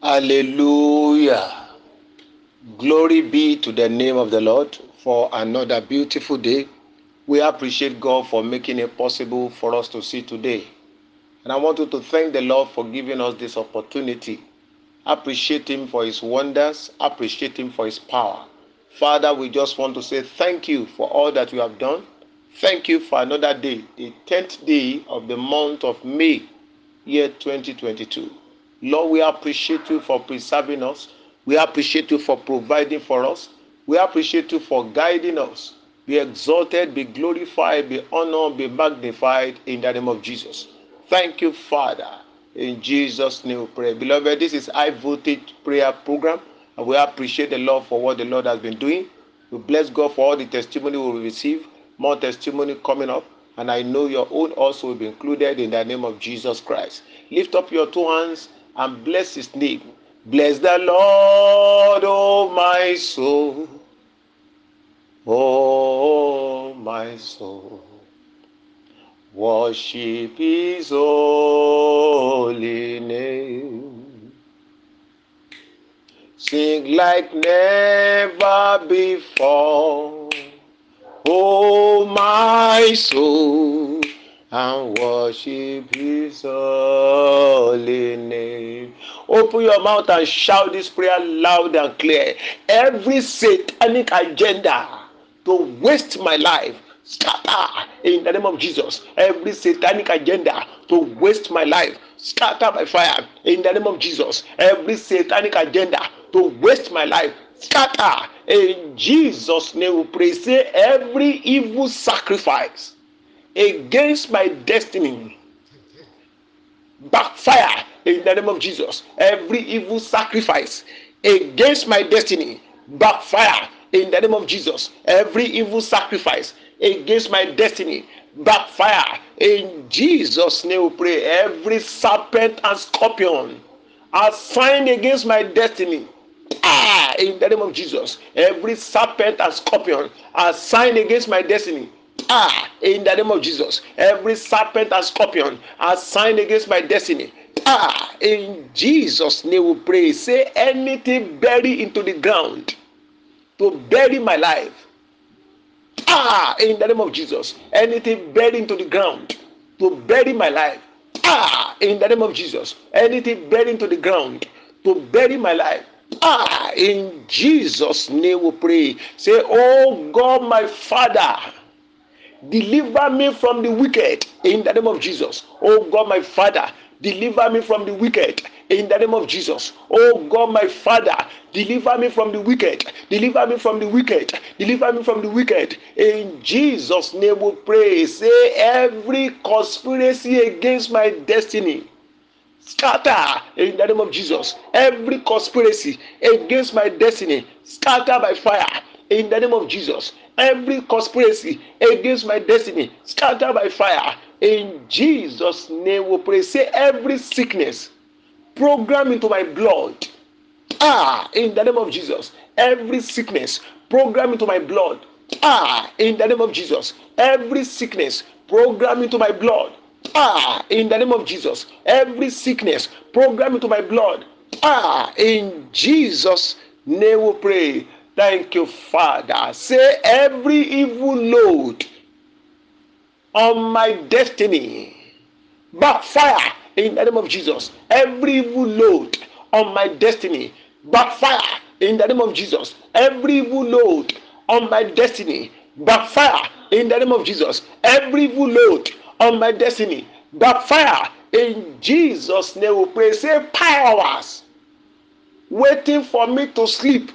Hallelujah. Glory be to the name of the Lord for another beautiful day. We appreciate God for making it possible for us to see today. And I want you to thank the Lord for giving us this opportunity. Appreciate Him for His wonders. Appreciate Him for His power. Father, we just want to say thank you for all that you have done. Thank you for another day, the 10th day of the month of May, year 2022. Lord, we appreciate you for preserving us. We appreciate you for providing for us. We appreciate you for guiding us. Be exalted, be glorified, be honored, be magnified in the name of Jesus. Thank you, Father. In Jesus' name we pray. Beloved, this is High Voltage Prayer Program, and we appreciate the Lord for what the Lord has been doing. We bless God for all the testimony we will receive. More testimony coming up, and I know your own also will be included in the name of Jesus Christ. Lift up your two hands and bless His name. Bless the Lord, oh my soul. Oh my soul. Worship His holy name. Sing like never before. Oh my soul, and worship His holy name. Open your mouth and shout this prayer loud and clear. Every satanic agenda to waste my life, scatter in the name of Jesus. Every satanic agenda to waste my life, scatter by fire in the name of Jesus. Every satanic agenda to waste my life, scatter in Jesus' name we pray. Say every evil sacrifice against my destiny, backfire in the name of Jesus. Every evil sacrifice against my destiny, backfire in the name of Jesus. Every evil sacrifice against my destiny, backfire in Jesus' name we pray. Every serpent and scorpion assigned against my destiny, in the name of Jesus. Every serpent and scorpion assigned against my destiny, in the name of Jesus. Every serpent and scorpion assigned against my destiny, in Jesus' name we pray. Say anything buried into the ground to bury my life, in the name of Jesus. Anything buried into the ground to bury my life, in the name of Jesus. Anything buried into the ground to bury my life, in Jesus' name we pray. Say, oh God, my Father, deliver me from the wicked in the name of Jesus. Oh God, my Father, deliver me from the wicked in the name of Jesus. Oh God, my Father, deliver me from the wicked. Deliver me from the wicked. Deliver me from the wicked. In Jesus' name we pray. Say every conspiracy against my destiny, scatter in the name of Jesus. Every conspiracy against my destiny, scatter by fire in the name of Jesus. Every conspiracy against my destiny, scatter by fire in Jesus' name we pray. Say every sickness program into my blood, in the name of Jesus. Every sickness program into my blood, in the name of Jesus. Every sickness program into my blood, in the name of Jesus. Every sickness program into my blood, in Jesus' name we pray. Thank you, Father. Say every evil load on my destiny, backfire in the name of Jesus. Every evil load on my destiny, backfire in the name of Jesus. Every evil load on my destiny, backfire in the name of Jesus. Every evil load on my destiny, backfire in Jesus' name we pray. Say powers waiting for me to sleep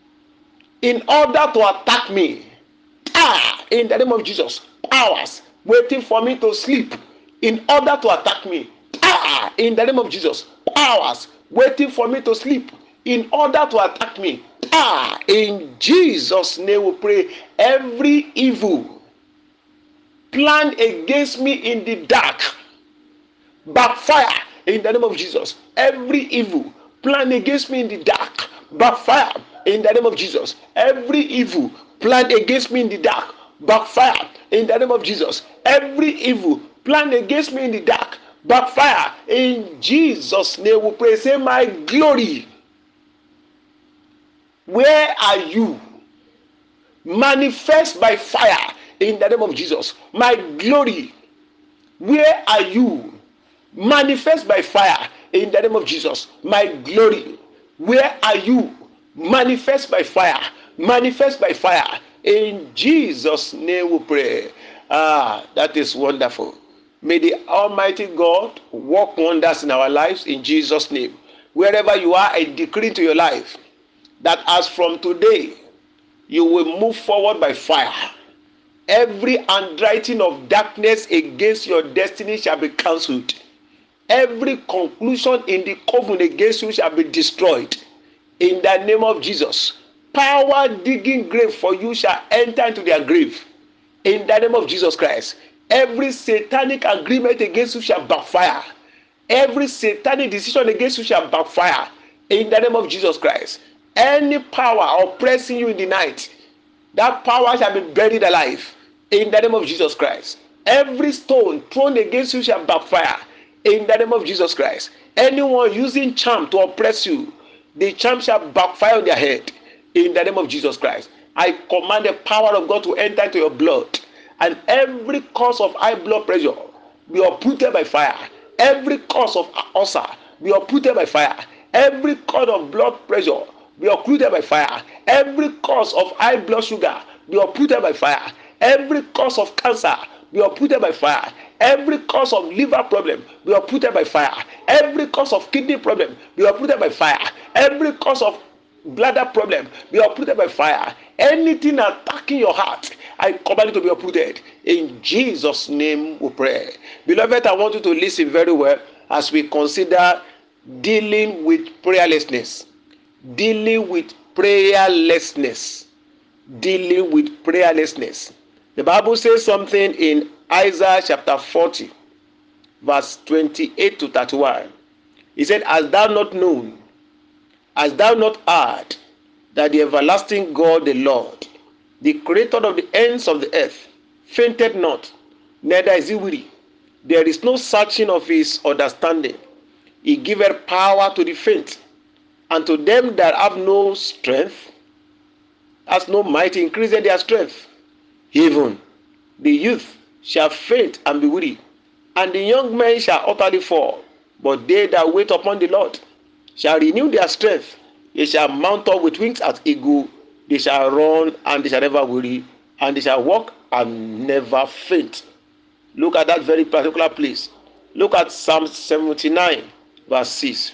in order to attack me, in the name of Jesus. Powers waiting for me to sleep in order to attack me, in the name of Jesus. Powers waiting for me to sleep in order to attack me, in Jesus' name we pray. Every evil plan against me in the dark, backfire in the name of Jesus. Every evil plan against me in the dark, backfire in the name of Jesus. Every evil plan against me in the dark, backfire in the name of Jesus. Every evil plan against me in the dark, backfire. In Jesus' name we pray. Say, my glory, where are you? Manifest by fire in the name of Jesus. My glory, where are you? Manifest by fire in the name of Jesus. My glory, where are you? Manifest by fire. Manifest by fire. In Jesus' name we pray. That is wonderful. May the Almighty God work wonders in our lives in Jesus' name. Wherever you are, I decree into your life that as from today, you will move forward by fire. Every handwriting of darkness against your destiny shall be cancelled. Every conclusion in the covenant against you shall be destroyed. In the name of Jesus, power digging grave for you shall enter into their grave. In the name of Jesus Christ, every satanic agreement against you shall backfire. Every satanic decision against you shall backfire. In the name of Jesus Christ, any power oppressing you in the night, that power shall be buried alive. In the name of Jesus Christ, every stone thrown against you shall backfire. In the name of Jesus Christ, anyone using charm to oppress you, the charm shall backfire on their head. In the name of Jesus Christ, I command the power of God to enter into your blood, and every cause of high blood pressure be uprooted by fire. Every cause of ulcer be uprooted by fire. Every cause of blood pressure be uprooted by fire. Every cause of high blood sugar be uprooted by fire. Every cause of cancer be uprooted by fire. Every cause of liver problem be uprooted by fire. Every cause of kidney problem be uprooted by fire. Every cause of bladder problem be uprooted by fire. Anything attacking your heart, I command it to be uprooted. In Jesus' name we pray. Beloved, I want you to listen very well as we consider dealing with prayerlessness. Dealing with prayerlessness. Dealing with prayerlessness. The Bible says something in Isaiah chapter 40, verse 28 to 31. He said, "Hast thou not known, hast thou not heard, that the everlasting God, the Lord, the creator of the ends of the earth, fainted not, neither is he weary. There is no searching of his understanding. He giveth power to the faint, and to them that have no strength, has no might, increaseth their strength. Even the youth shall faint and be weary, and the young men shall utterly fall. But they that wait upon the Lord shall renew their strength. They shall mount up with wings as eagle. They shall run and they shall never weary, and they shall walk and never faint." Look at that very particular place. Look at Psalm 79, verse 6.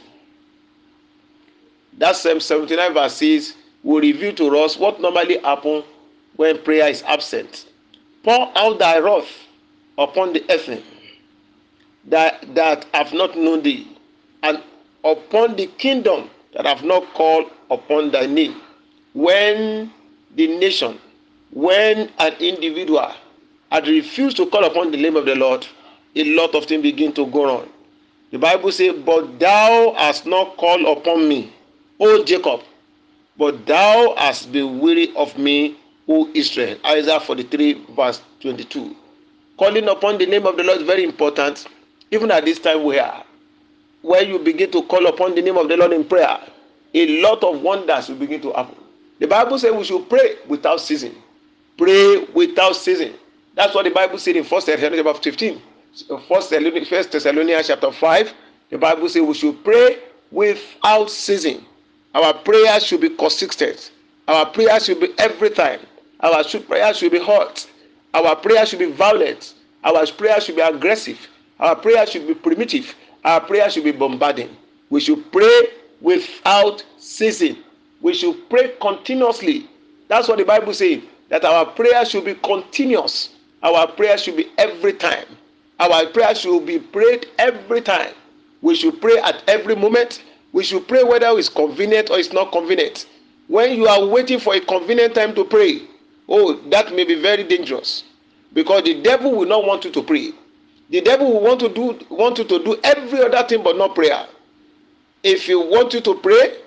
That Psalm 79, verse 6 will reveal to us what normally happens when prayer is absent. "Pour out thy wrath upon the heathen that have not known thee, and upon the kingdom that have not called upon thy name." When the nation, when an individual had refused to call upon the name of the Lord, a lot of things begin to go on. The Bible says, "But thou hast not called upon me, O Jacob, but thou hast been weary of me, O Israel." Isaiah 43, verse 22. Calling upon the name of the Lord is very important, even at this time where you begin to call upon the name of the Lord in prayer, a lot of wonders will begin to happen. The Bible says we should pray without ceasing. Pray without ceasing. That's what the Bible said in 1 Thessalonians chapter 15. 1 Thessalonians chapter 5, the Bible says we should pray without ceasing. Our prayers should be consistent. Our prayers should be every time. Our prayers should be hot. Our prayers should be violent. Our prayers should be aggressive. Our prayers should be primitive. Our prayers should be bombarding. We should pray without ceasing. We should pray continuously. That's what the Bible says, that our prayers should be continuous. Our prayers should be every time. Our prayers should be prayed every time. We should pray at every moment. We should pray whether it's convenient or it's not convenient. When you are waiting for a convenient time to pray, that may be very dangerous, because the devil will not want you to pray. The devil will want you to do every other thing but not prayer. If you want to pray,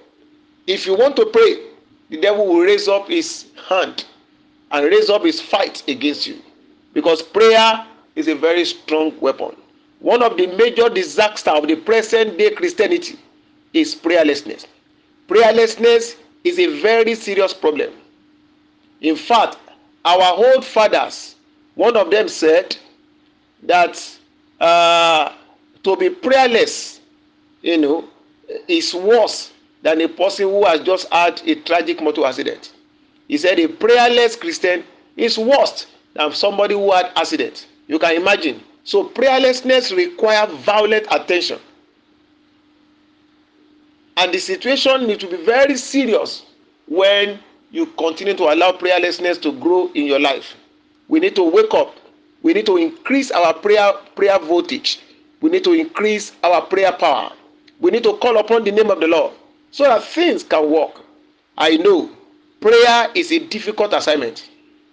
the devil will raise up his hand and raise up his fight against you, because prayer is a very strong weapon. one of the major disasters of the present day Christianity is prayerlessness. Prayerlessness is a very serious problem. In fact, our old fathers, one of them said that to be prayerless, is worse than a person who has just had a tragic motor accident. He said a prayerless Christian is worse than somebody who had accident. You can imagine. So prayerlessness requires violent attention. And the situation needs to be very serious when you continue to allow prayerlessness to grow in your life. We need to wake up. We need to increase our prayer voltage. We need to increase our prayer power. We need to call upon the name of the Lord so that things can work. I know prayer is a difficult assignment.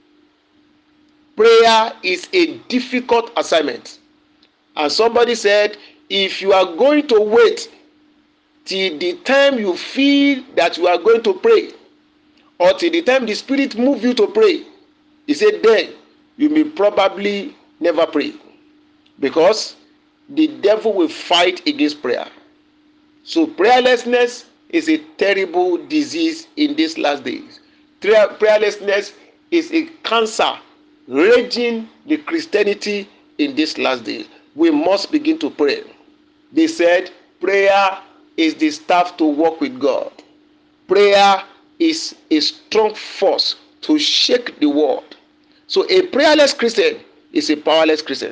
Prayer is a difficult assignment. And somebody said, if you are going to wait till the time you feel that you are going to pray, or till the time the Spirit moves you to pray, he said, then you may probably never pray, because the devil will fight against prayer. So prayerlessness is a terrible disease in these last days. Prayerlessness is a cancer raging the Christianity in these last days. We must begin to pray. They said prayer is the staff to walk with God. Prayer is a strong force to shake the world. So a prayerless Christian is a powerless Christian.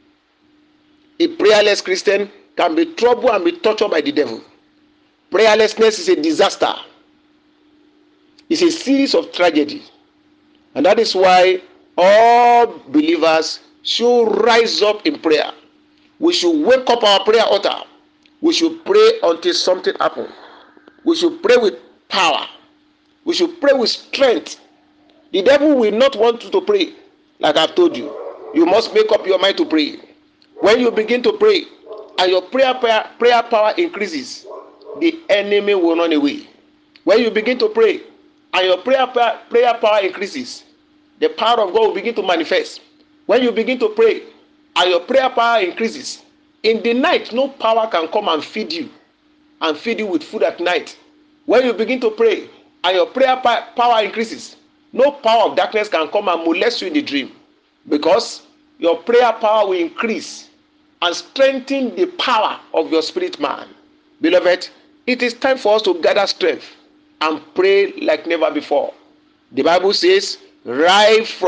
A prayerless Christian can be troubled and be tortured by the devil. Prayerlessness is a disaster. It's a series of tragedies. And that is why all believers should rise up in prayer. We should wake up our prayer altar. We should pray until something happens. We should pray with power. We should pray with strength. The devil will not want you to pray. Like I've told you, you must make up your mind to pray. When you begin to pray and your prayer power increases, the enemy will run away. When you begin to pray and your prayer power increases, the power of God will begin to manifest. When you begin to pray and your prayer power increases, in the night no power can come and feed you with food at night. When you begin to pray and your prayer power increases, no power of darkness can come and molest you in the dream, because your prayer power will increase and strengthen the power of your spirit man. Beloved, it is time for us to gather strength and pray like never before. The Bible says, rise from